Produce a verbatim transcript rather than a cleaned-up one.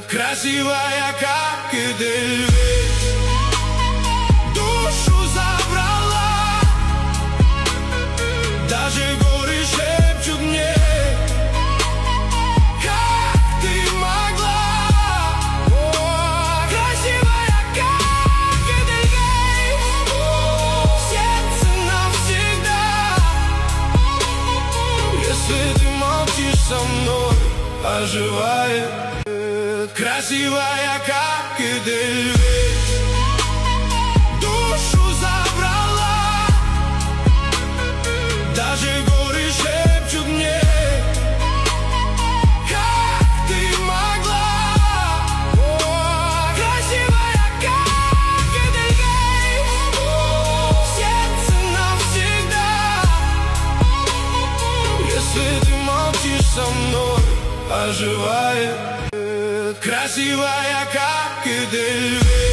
Красивая, как Эдельвейс, душу забрала. Даже горы шепчут мне, как ты могла. О, красивая, как Эдельвейс, в сердце навсегда. Если ты молчишь со мной, оживает. Красивая, как Эдельвейс, душу забрала. Даже горы шепчут мне, как ты могла. О, красивая, как Эдельвейс, в сердце навсегда. Если ты молчишь со мной, оживает. Красивая, как Эдельвейс.